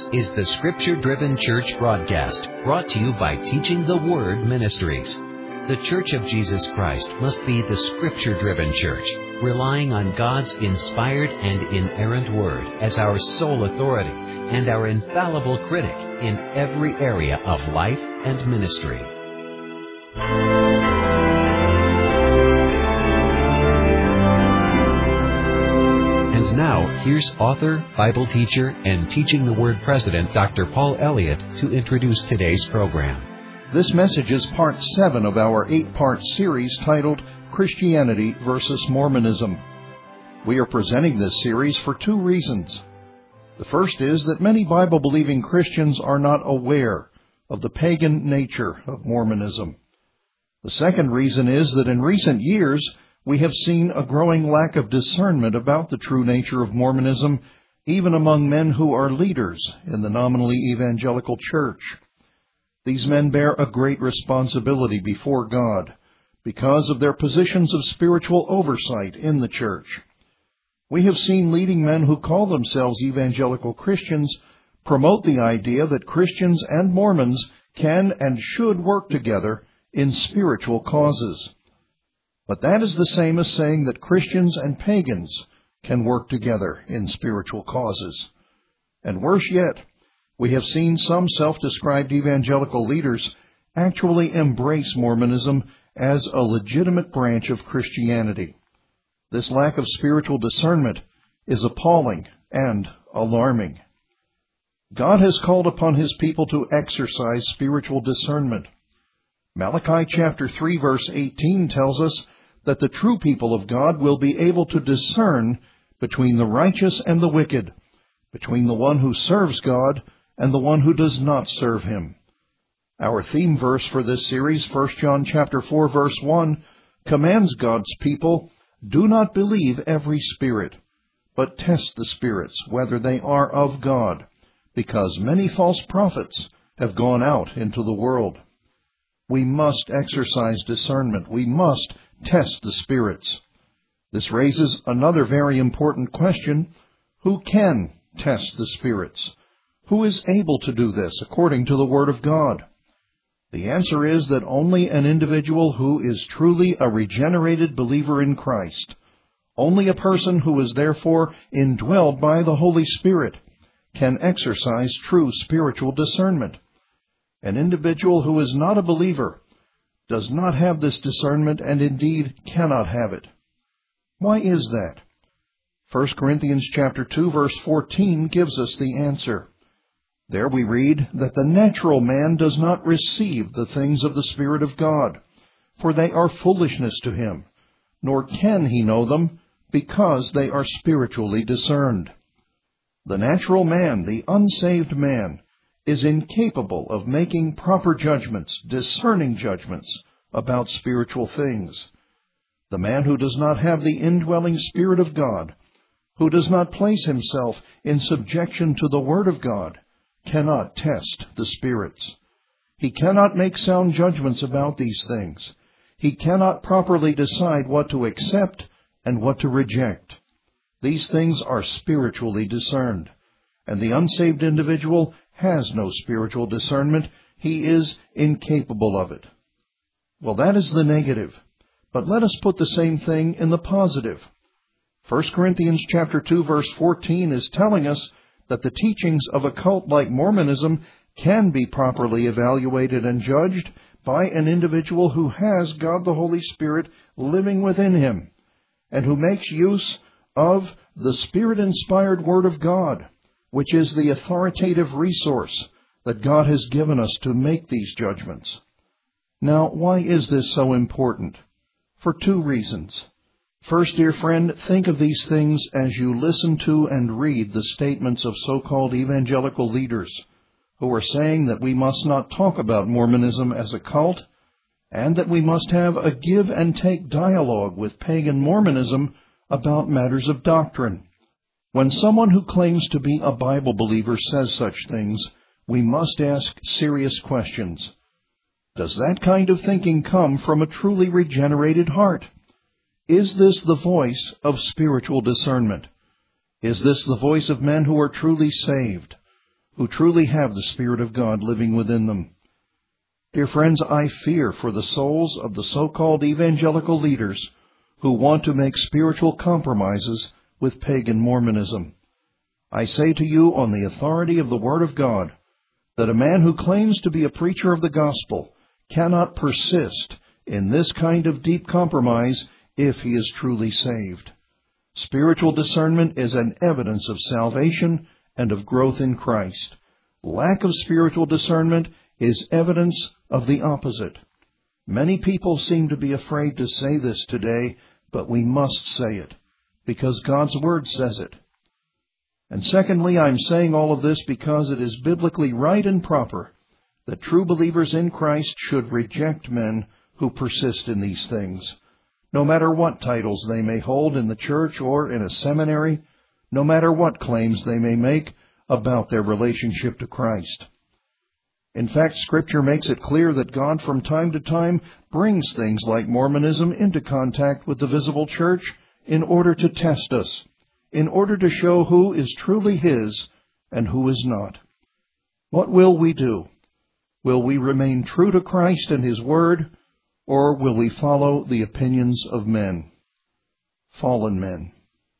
is the Scripture-Driven Church broadcast, brought to you by Teaching the Word Ministries. The Church of Jesus Christ must be the Scripture-Driven Church, relying on God's inspired and inerrant Word as our sole authority and our infallible critic in every area of life and ministry. And now, here's author, Bible teacher, and Teaching the Word president, Dr. Paul Elliott, to introduce today's program. This message is part 7 of our 8-part series titled Christianity versus Mormonism. We are presenting this series for 2 reasons. The first is that many Bible-believing Christians are not aware of the pagan nature of Mormonism. The second reason is that in recent years, we have seen a growing lack of discernment about the true nature of Mormonism, even among men who are leaders in the nominally evangelical church. These men bear a great responsibility before God because of their positions of spiritual oversight in the church. We have seen leading men who call themselves evangelical Christians promote the idea that Christians and Mormons can and should work together in spiritual causes. But that is the same as saying that Christians and pagans can work together in spiritual causes. And worse yet, we have seen some self-described evangelical leaders actually embrace Mormonism as a legitimate branch of Christianity. This lack of spiritual discernment is appalling and alarming. God has called upon His people to exercise spiritual discernment. Malachi chapter 3 verse 18 tells us that the true people of God will be able to discern between the righteous and the wicked, between the one who serves God and the one who does not serve Him. Our theme verse for this series, 1 John chapter 4 verse 1, commands God's people, "Do not believe every spirit, but test the spirits, whether they are of God, because many false prophets have gone out into the world." We must exercise discernment. We must test the spirits. This raises another very important question. Who can test the spirits? Who is able to do this according to the Word of God? The answer is that only an individual who is truly a regenerated believer in Christ, only a person who is therefore indwelled by the Holy Spirit, can exercise true spiritual discernment. An individual who is not a believer does not have this discernment and indeed cannot have it. Why is that? 1 Corinthians chapter 2 verse 14 gives us the answer. There we read that the natural man does not receive the things of the Spirit of God, for they are foolishness to him, nor can he know them, because they are spiritually discerned. The natural man, the unsaved man, is incapable of making proper judgments, discerning judgments about spiritual things. The man who does not have the indwelling Spirit of God, who does not place himself in subjection to the Word of God, cannot test the spirits. He cannot make sound judgments about these things. He cannot properly decide what to accept and what to reject. These things are spiritually discerned, and the unsaved individual has no spiritual discernment. He is incapable of it. Well, that is the negative. But let us put the same thing in the positive. 1 Corinthians chapter 2 verse 14 is telling us that the teachings of a cult like Mormonism can be properly evaluated and judged by an individual who has God the Holy Spirit living within him, and who makes use of the Spirit-inspired Word of God, which is the authoritative resource that God has given us to make these judgments. Now, why is this so important? For 2 reasons. First, dear friend, think of these things as you listen to and read the statements of so-called evangelical leaders who are saying that we must not talk about Mormonism as a cult and that we must have a give and take dialogue with pagan Mormonism about matters of doctrine. When someone who claims to be a Bible believer says such things, we must ask serious questions. Does that kind of thinking come from a truly regenerated heart? Is this the voice of spiritual discernment? Is this the voice of men who are truly saved, who truly have the Spirit of God living within them. Dear friends, I fear for the souls of the so-called evangelical leaders who want to make spiritual compromises with pagan Mormonism. I say to you on the authority of the Word of God that a man who claims to be a preacher of the gospel cannot persist in this kind of deep compromise if he is truly saved. Spiritual discernment is an evidence of salvation and of growth in Christ. Lack of spiritual discernment is evidence of the opposite. Many people seem to be afraid to say this today, but we must say it, because God's Word says it. And secondly, I'm saying all of this because it is biblically right and proper that true believers in Christ should reject men who persist in these things, no matter what titles they may hold in the church or in a seminary, no matter what claims they may make about their relationship to Christ. In fact, Scripture makes it clear that God from time to time brings things like Mormonism into contact with the visible church in order to test us, in order to show who is truly His and who is not. What will we do? Will we remain true to Christ and His Word, or will we follow the opinions of men, fallen men?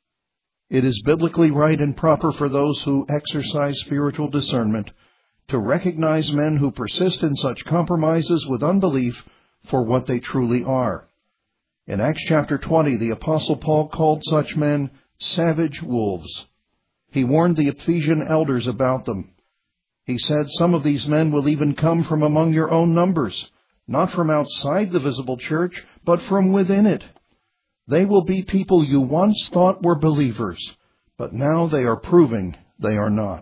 It is biblically right and proper for those who exercise spiritual discernment to recognize men who persist in such compromises with unbelief for what they truly are. In Acts chapter 20, the Apostle Paul called such men savage wolves. He warned the Ephesian elders about them. He said, "Some of these men will even come from among your own numbers, not from outside the visible church, but from within it. They will be people you once thought were believers, but now they are proving they are not."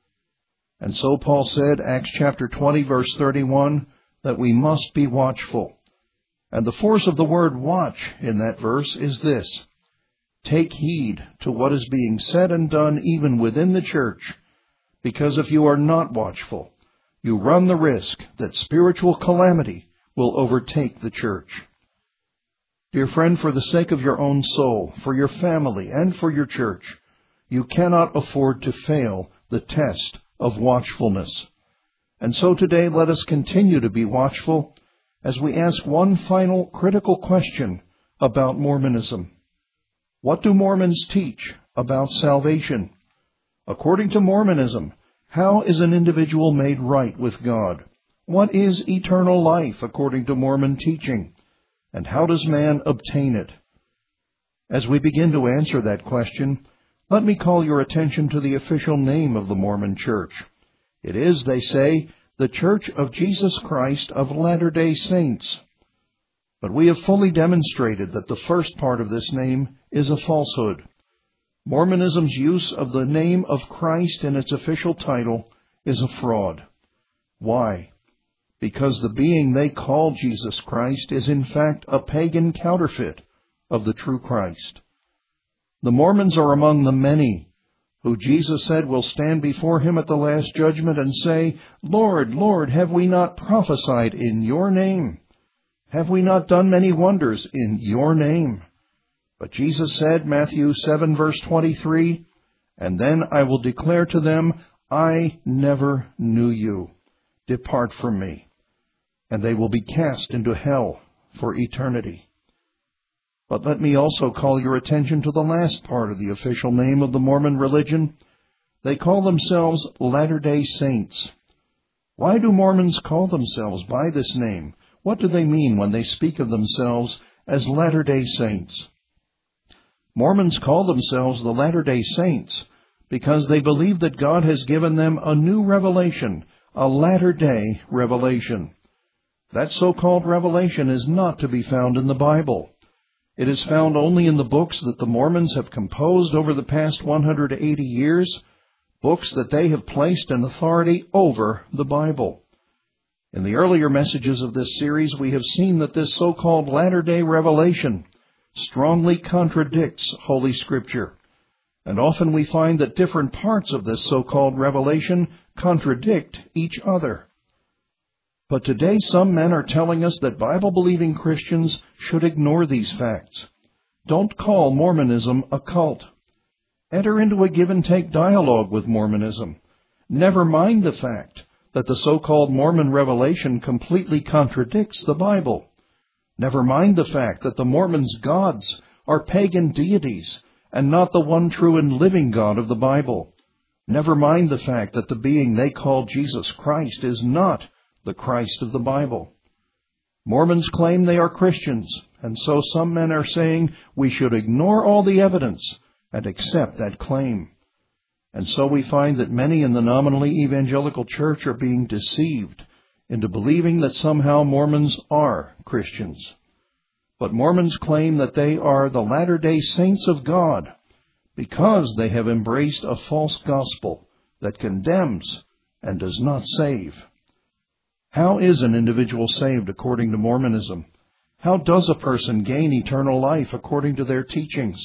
And so Paul said, Acts chapter 20, verse 31, that we must be watchful. And the force of the word watch in that verse is this: take heed to what is being said and done even within the church, because if you are not watchful, you run the risk that spiritual calamity will overtake the church. Dear friend, for the sake of your own soul, for your family, and for your church, you cannot afford to fail the test of watchfulness. And so today let us continue to be watchful as we ask one final critical question about Mormonism. What do Mormons teach about salvation? According to Mormonism, how is an individual made right with God? What is eternal life according to Mormon teaching? And how does man obtain it? As we begin to answer that question, let me call your attention to the official name of the Mormon Church. It is, they say, the Church of Jesus Christ of Latter-day Saints. But we have fully demonstrated that the first part of this name is a falsehood. Mormonism's use of the name of Christ in its official title is a fraud. Why? Because the being they call Jesus Christ is in fact a pagan counterfeit of the true Christ. The Mormons are among the many who Jesus said will stand before Him at the last judgment and say, "Lord, Lord, have we not prophesied in your name? Have we not done many wonders in your name?" But Jesus said, Matthew 7, verse 23, "And then I will declare to them, I never knew you. Depart from me." And they will be cast into hell for eternity. But let me also call your attention to the last part of the official name of the Mormon religion. They call themselves Latter-day Saints. Why do Mormons call themselves by this name? What do they mean when they speak of themselves as Latter-day Saints? Mormons call themselves the Latter-day Saints because they believe that God has given them a new revelation, a latter-day revelation. That so-called revelation is not to be found in the Bible. It is found only in the books that the Mormons have composed over the past 180 years, books that they have placed in authority over the Bible. In the earlier messages of this series, we have seen that this so-called latter-day revelation strongly contradicts Holy Scripture. And often we find that different parts of this so-called revelation contradict each other. But today some men are telling us that Bible-believing Christians should ignore these facts. Don't call Mormonism a cult. Enter into a give-and-take dialogue with Mormonism Never mind the fact that the so-called Mormon revelation completely contradicts the Bible. Never mind the fact that the Mormons' gods are pagan deities and not the one true and living God of the Bible. Never mind the fact that the being they call Jesus Christ is not the Christ of the Bible. Mormons claim they are Christians, and so some men are saying we should ignore all the evidence and accept that claim. And so we find that many in the nominally evangelical church are being deceived into believing that somehow Mormons are Christians. But Mormons claim that they are the latter-day saints of God because they have embraced a false gospel that condemns and does not save. How is an individual saved according to Mormonism? How does a person gain eternal life according to their teachings?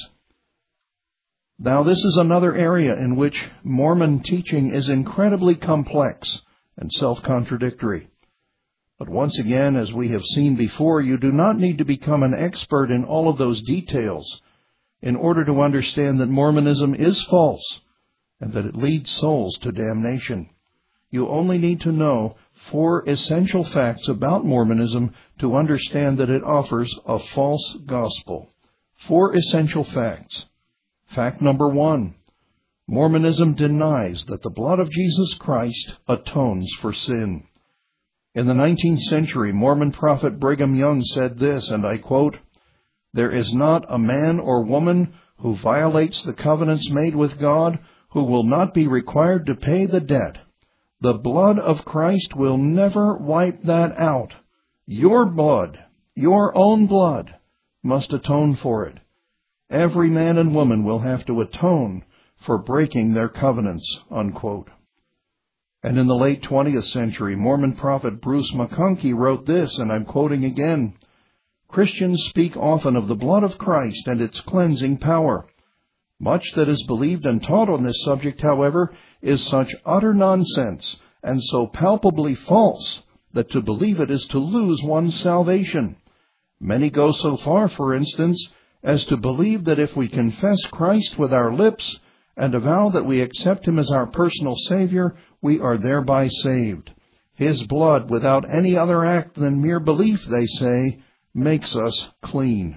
Now, this is another area in which Mormon teaching is incredibly complex and self-contradictory. But once again, as we have seen before, you do not need to become an expert in all of those details in order to understand that Mormonism is false and that it leads souls to damnation. You only need to know 4 essential facts about Mormonism to understand that it offers a false gospel. 4 essential facts. Fact number 1, Mormonism denies that the blood of Jesus Christ atones for sin. In the 19th century, Mormon prophet Brigham Young said this, and I quote, "There is not a man or woman who violates the covenants made with God who will not be required to pay the debt. The blood of Christ will never wipe that out. Your blood, your own blood, must atone for it. Every man and woman will have to atone for breaking their covenants," unquote. And in the late 20th century, Mormon prophet Bruce McConkie wrote this, and I'm quoting again, "Christians speak often of the blood of Christ and its cleansing power. Much that is believed and taught on this subject, however, is such utter nonsense and so palpably false that to believe it is to lose one's salvation. Many go so far, for instance, as to believe that if we confess Christ with our lips and avow that we accept Him as our personal Savior, we are thereby saved. His blood, without any other act than mere belief, they say, makes us clean."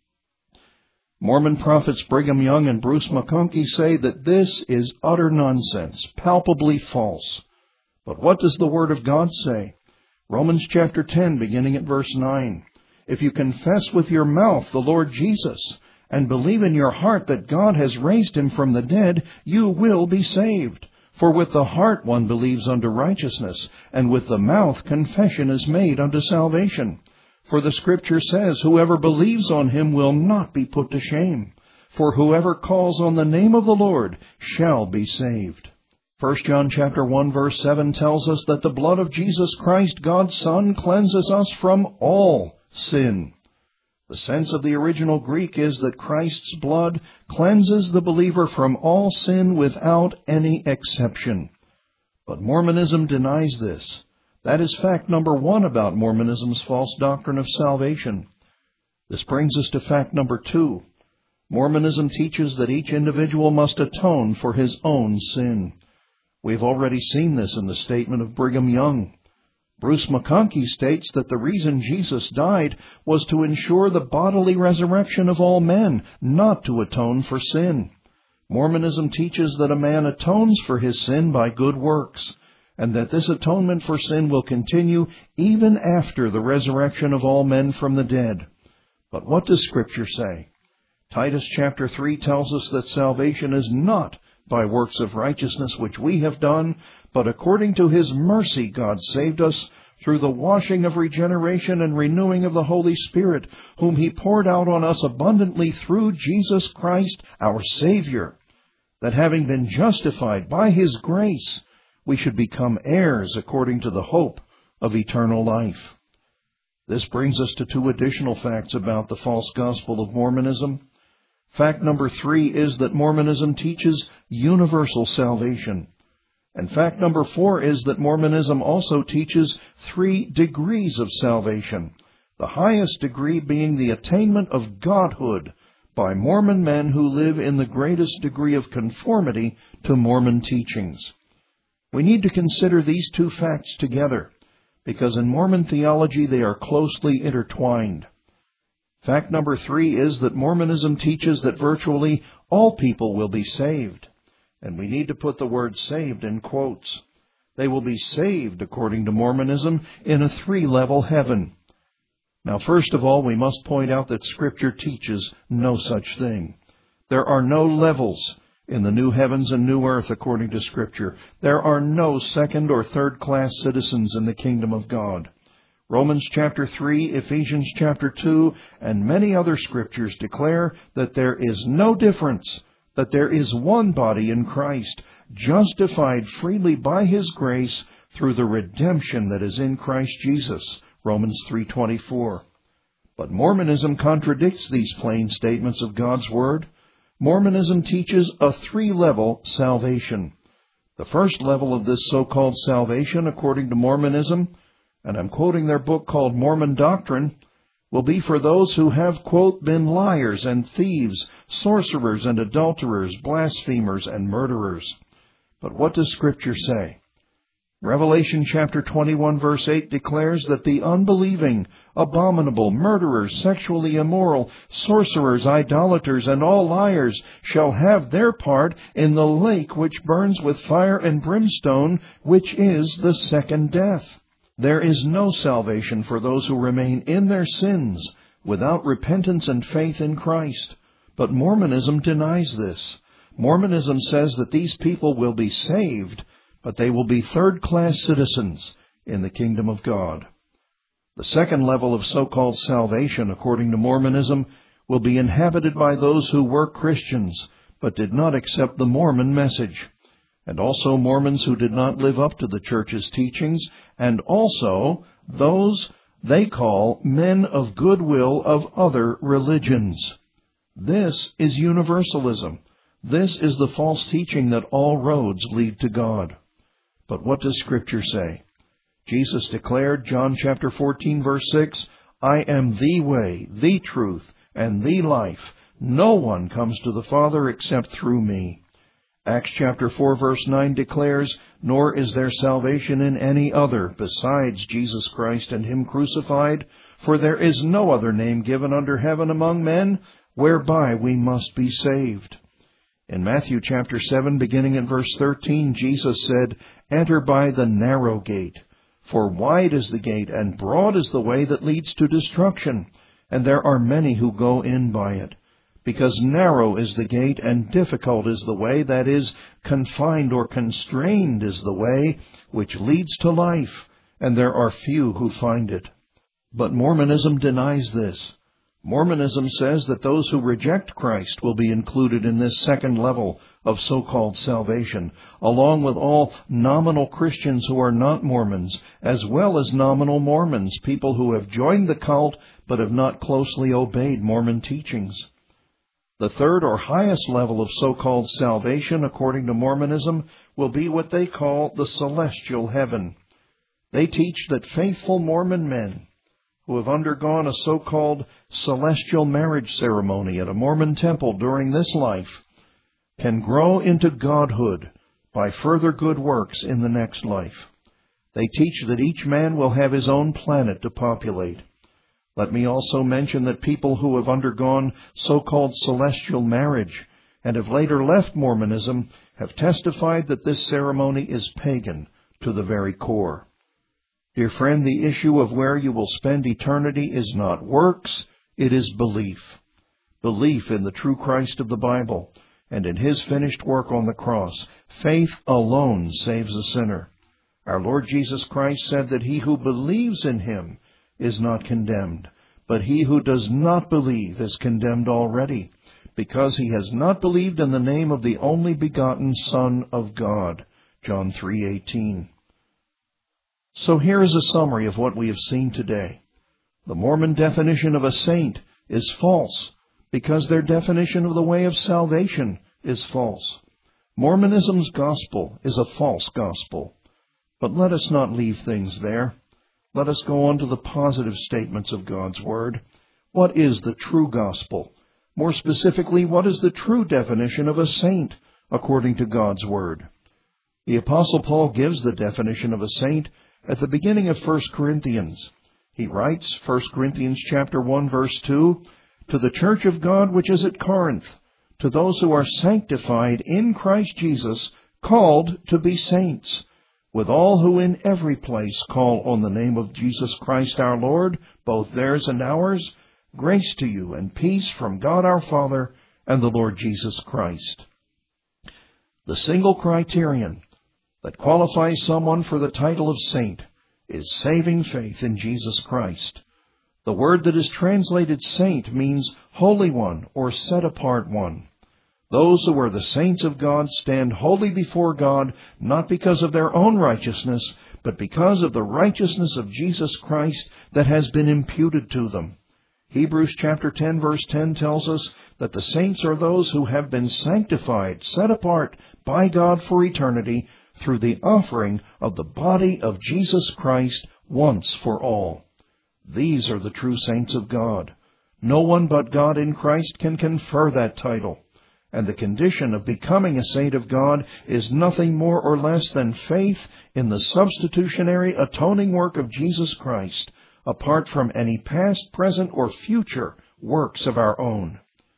Mormon prophets Brigham Young and Bruce McConkie say that this is utter nonsense, palpably false. But what does the Word of God say? Romans chapter 10, beginning at verse 9. "If you confess with your mouth the Lord Jesus and believe in your heart that God has raised Him from the dead, you will be saved. For with the heart one believes unto righteousness, and with the mouth confession is made unto salvation. For the Scripture says, whoever believes on Him will not be put to shame. For whoever calls on the name of the Lord shall be saved." 1 John chapter 1 verse 7 tells us that the blood of Jesus Christ, God's Son, cleanses us from all sin. The sense of the original Greek is that Christ's blood cleanses the believer from all sin without any exception. But Mormonism denies this. That is fact number 1 about Mormonism's false doctrine of salvation. This brings us to fact number 2. Mormonism teaches that each individual must atone for his own sin. We've already seen this in the statement of Brigham Young. Bruce McConkie states that the reason Jesus died was to ensure the bodily resurrection of all men, not to atone for sin. Mormonism teaches that a man atones for his sin by good works, and that this atonement for sin will continue even after the resurrection of all men from the dead. But what does Scripture say? Titus chapter 3 tells us that salvation is not by works of righteousness which we have done, but according to His mercy God saved us through the washing of regeneration and renewing of the Holy Spirit, whom He poured out on us abundantly through Jesus Christ our Savior, that having been justified by His grace, we should become heirs according to the hope of eternal life. This brings us to 2 additional facts about the false gospel of Mormonism. Fact number 3 is that Mormonism teaches universal salvation. And fact number 4 is that Mormonism also teaches 3 degrees of salvation, the highest degree being the attainment of godhood by Mormon men who live in the greatest degree of conformity to Mormon teachings. We need to consider these two facts together, because in Mormon theology they are closely intertwined. Fact number 3 is that Mormonism teaches that virtually all people will be saved. And we need to put the word saved in quotes. They will be saved, according to Mormonism, in a 3-level heaven. Now, first of all, we must point out that Scripture teaches no such thing. There are no levels in the new heavens and new earth, according to Scripture. There are no second or third-class citizens in the kingdom of God. Romans chapter 3, Ephesians chapter 2, and many other Scriptures declare that there is no difference, that there is one body in Christ, justified freely by His grace through the redemption that is in Christ Jesus. Romans 3:24. But Mormonism contradicts these plain statements of God's Word. Mormonism teaches a 3-level salvation. The first level of this so-called salvation, according to Mormonism, and I'm quoting their book called Mormon Doctrine, will be for those who have, quote, been liars and thieves, sorcerers and adulterers, blasphemers and murderers. But what does Scripture say? Revelation chapter 21 verse 8 declares that the unbelieving, abominable, murderers, sexually immoral, sorcerers, idolaters, and all liars shall have their part in the lake which burns with fire and brimstone, which is the second death. There is no salvation for those who remain in their sins without repentance and faith in Christ. But Mormonism denies this. Mormonism says that these people will be saved, but they will be third-class citizens in the kingdom of God. The second level of so-called salvation, according to Mormonism, will be inhabited by those who were Christians, but did not accept the Mormon message, and also Mormons who did not live up to the church's teachings, and also those they call men of goodwill of other religions. This is universalism. This is the false teaching that all roads lead to God. But what does Scripture say? Jesus declared, John chapter 14, verse 6, I am the way, the truth, and the life. No one comes to the Father except through me. Acts chapter 4, verse 9 declares, Nor is there salvation in any other besides Jesus Christ and Him crucified, for there is no other name given under heaven among men whereby we must be saved. In Matthew chapter 7, beginning in verse 13, Jesus said, Enter by the narrow gate, for wide is the gate and broad is the way that leads to destruction, and there are many who go in by it. Because narrow is the gate and difficult is the way, that is, confined or constrained is the way which leads to life, and there are few who find it. But Mormonism denies this. Mormonism says that those who reject Christ will be included in this second level of so-called salvation, along with all nominal Christians who are not Mormons, as well as nominal Mormons, people who have joined the cult but have not closely obeyed Mormon teachings. The third or highest level of so-called salvation, according to Mormonism, will be what they call the celestial heaven. They teach that faithful Mormon men who have undergone a so-called celestial marriage ceremony at a Mormon temple during this life can grow into godhood by further good works in the next life. They teach that each man will have his own planet to populate. Let me also mention that people who have undergone so-called celestial marriage and have later left Mormonism have testified that this ceremony is pagan to the very core. Dear friend, the issue of where you will spend eternity is not works, it is belief. Belief in the true Christ of the Bible and in His finished work on the cross. Faith alone saves a sinner. Our Lord Jesus Christ said that he who believes in Him is not condemned, but he who does not believe is condemned already, because he has not believed in the name of the only begotten Son of God. John 3:18. So here is a summary of what we have seen today. The Mormon definition of a saint is false, because their definition of the way of salvation is false. Mormonism's gospel is a false gospel. But let us not leave things there. Let us go on to the positive statements of God's Word. What is the true gospel? More specifically, what is the true definition of a saint according to God's Word? The Apostle Paul gives the definition of a saint at the beginning of 1 Corinthians. He writes, 1 Corinthians chapter 1, verse 2, "To the church of God which is at Corinth, to those who are sanctified in Christ Jesus, called to be saints, with all who in every place call on the name of Jesus Christ our Lord, both theirs and ours, grace to you and peace from God our Father and the Lord Jesus Christ." The single criterion that qualifies someone for the title of saint is saving faith in Jesus Christ. The word that is translated saint means holy one or set apart one. Those who are the saints of God stand holy before God, not because of their own righteousness, but because of the righteousness of Jesus Christ that has been imputed to them. Hebrews chapter 10, verse 10 tells us that the saints are those who have been sanctified, set apart by God for eternity through the offering of the body of Jesus Christ once for all. These are the true saints of God. No one but God in Christ can confer that title. And the condition of becoming a saint of God is nothing more or less than faith in the substitutionary atoning work of Jesus Christ, apart from any past, present, or future works of our own.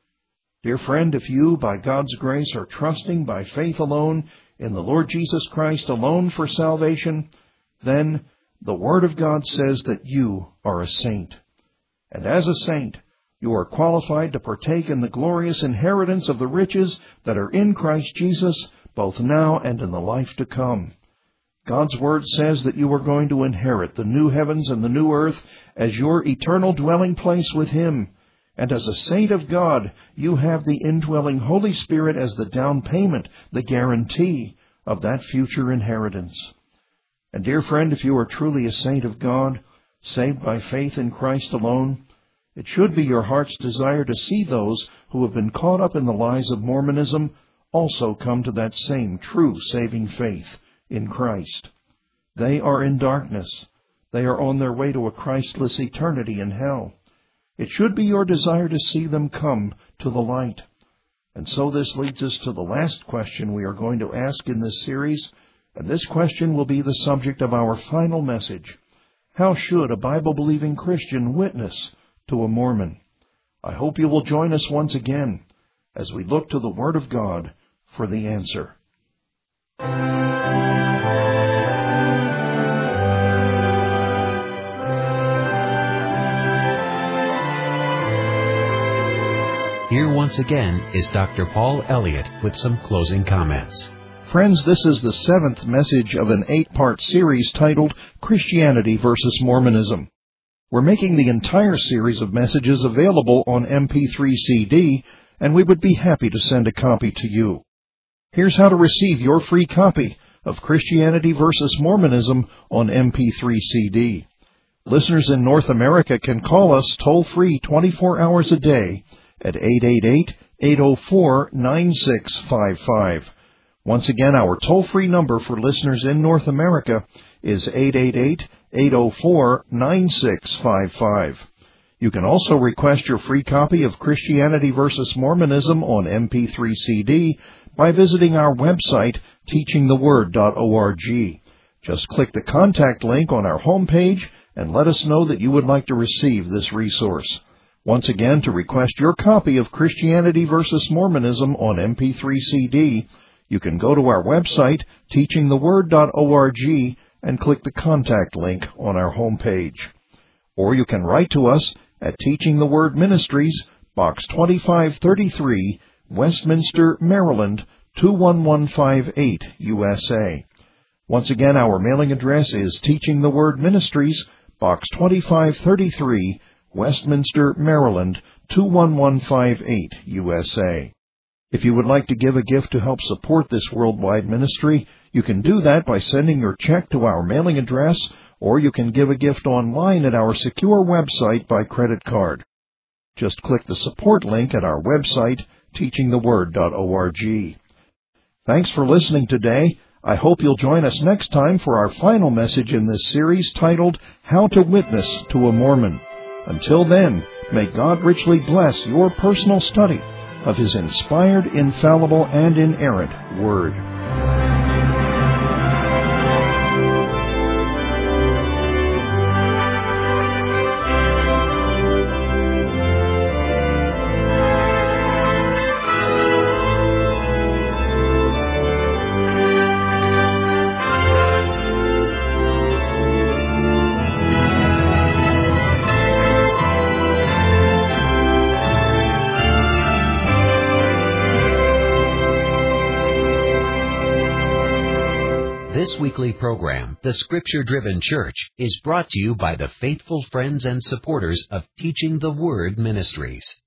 Dear friend, if you, by God's grace, are trusting by faith alone in the Lord Jesus Christ alone for salvation, then the Word of God says that you are a saint. And as a saint, you are qualified to partake in the glorious inheritance of the riches that are in Christ Jesus, both now and in the life to come. God's Word says that you are going to inherit the new heavens and the new earth as your eternal dwelling place with Him. And as a saint of God, you have the indwelling Holy Spirit as the down payment, the guarantee of that future inheritance. And dear friend, if you are truly a saint of God, saved by faith in Christ alone, it should be your heart's desire to see those who have been caught up in the lies of Mormonism also come to that same true saving faith in Christ. They are in darkness. They are on their way to a Christless eternity in hell. It should be your desire to see them come to the light. And so this leads us to the last question we are going to ask in this series, and this question will be the subject of our final message. How should a Bible-believing Christian witness to a Mormon? I hope you will join us once again as we look to the Word of God for the answer. Here once again is Dr. Paul Elliott with some closing comments. Friends, this is the 7th message of an 8-part series titled Christianity versus Mormonism. We're making the entire series of messages available on MP3 CD, and we would be happy to send a copy to you. Here's how to receive your free copy of Christianity versus Mormonism on MP3 CD. Listeners in North America can call us toll-free 24 hours a day at 888-804-9655. Once again, our toll-free number for listeners in North America is 888-804-9655. You can also request your free copy of Christianity versus Mormonism on MP3 CD by visiting our website, teachingtheword.org. Just click the contact link on our homepage and let us know that you would like to receive this resource. Once again, to request your copy of Christianity versus Mormonism on MP3 CD, you can go to our website, teachingtheword.org, and click the contact link on our homepage. Or you can write to us at Teaching the Word Ministries, Box 2533, Westminster, Maryland, 21158, USA. Once again, our mailing address is Teaching the Word Ministries, Box 2533, Westminster, Maryland, 21158, USA. If you would like to give a gift to help support this worldwide ministry, you can do that by sending your check to our mailing address, or you can give a gift online at our secure website by credit card. Just click the support link at our website, teachingtheword.org. Thanks for listening today. I hope you'll join us next time for our final message in this series titled, How to Witness to a Mormon. Until then, may God richly bless your personal study of His inspired, infallible, and inerrant Word. This weekly program, The Scripture Driven Church, is brought to you by the faithful friends and supporters of Teaching the Word Ministries.